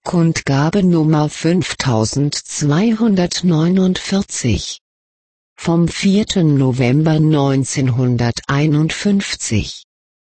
Kundgabe Nummer 5249 vom 4. November 1951.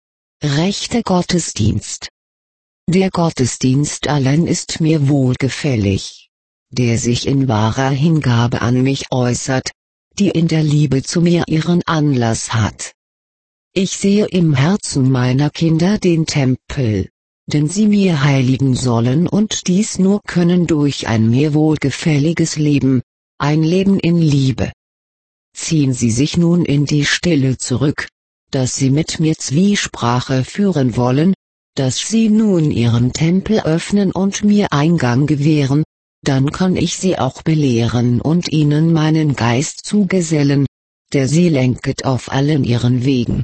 Rechter Gottesdienst. Der Gottesdienst allein ist mir wohlgefällig, der sich in wahrer Hingabe an mich äußert, die in der Liebe zu mir ihren Anlass hat. Ich sehe im Herzen meiner Kinder den Tempel, den sie mir heiligen sollen, und dies nur können durch ein mir wohlgefälliges Leben, ein Leben in Liebe. Ziehen sie sich nun in die Stille zurück, dass sie mit mir Zwiesprache führen wollen, dass sie nun ihren Tempel öffnen und mir Eingang gewähren, dann kann ich sie auch belehren und ihnen meinen Geist zugesellen, der sie lenket auf allen ihren Wegen.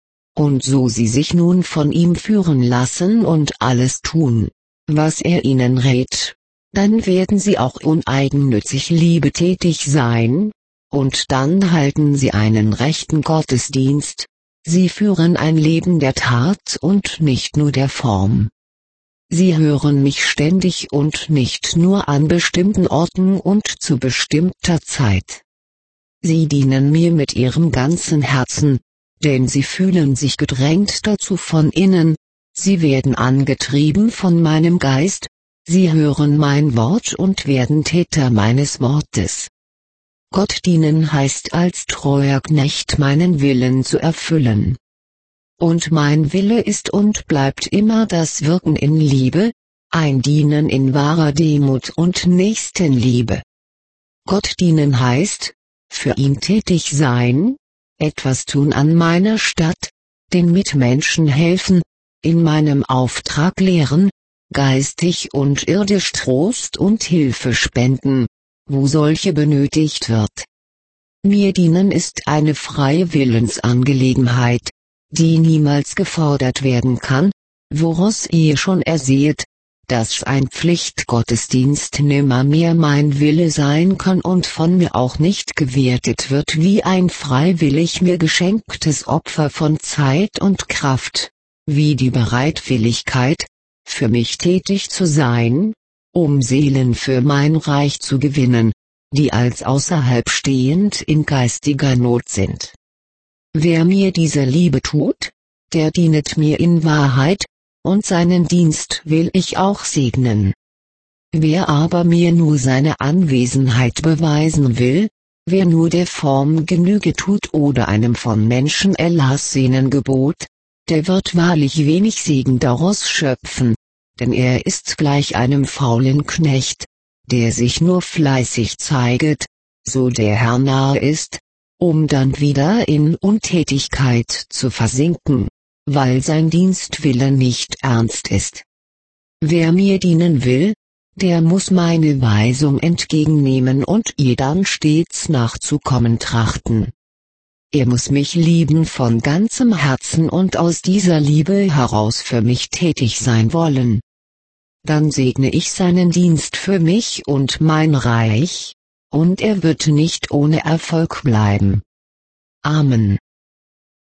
Und so sie sich nun von ihm führen lassen und alles tun, was er ihnen rät, dann werden sie auch uneigennützig liebetätig sein, und dann halten sie einen rechten Gottesdienst, sie führen ein Leben der Tat und nicht nur der Form. Sie hören mich ständig und nicht nur an bestimmten Orten und zu bestimmter Zeit. Sie dienen mir mit ihrem ganzen Herzen, denn sie fühlen sich gedrängt dazu von innen, sie werden angetrieben von meinem Geist, sie hören mein Wort und werden Täter meines Wortes. Gott dienen heißt als treuer Knecht meinen Willen zu erfüllen. Und mein Wille ist und bleibt immer das Wirken in Liebe, ein Dienen in wahrer Demut und Nächstenliebe. Gott dienen heißt, für ihn tätig sein, etwas tun an meiner Statt, den Mitmenschen helfen, in meinem Auftrag lehren, geistig und irdisch Trost und Hilfe spenden, wo solche benötigt wird. Mir dienen ist eine freie Willensangelegenheit, die niemals gefordert werden kann, woraus ihr schon ersehet, dass ein Pflichtgottesdienst nimmermehr mein Wille sein kann und von mir auch nicht gewertet wird wie ein freiwillig mir geschenktes Opfer von Zeit und Kraft, wie die Bereitwilligkeit, für mich tätig zu sein, um Seelen für mein Reich zu gewinnen, die als außerhalb stehend in geistiger Not sind. Wer mir diese Liebe tut, der dienet mir in Wahrheit, und seinen Dienst will ich auch segnen. Wer aber mir nur seine Anwesenheit beweisen will, wer nur der Form Genüge tut oder einem von Menschen erlassenen Gebot, der wird wahrlich wenig Segen daraus schöpfen, denn er ist gleich einem faulen Knecht, der sich nur fleißig zeiget, so der Herr nahe ist, um dann wieder in Untätigkeit zu versinken, weil sein Dienstwille nicht ernst ist. Wer mir dienen will, der muss meine Weisung entgegennehmen und ihr dann stets nachzukommen trachten. Er muss mich lieben von ganzem Herzen und aus dieser Liebe heraus für mich tätig sein wollen. Dann segne ich seinen Dienst für mich und mein Reich, und er wird nicht ohne Erfolg bleiben. Amen.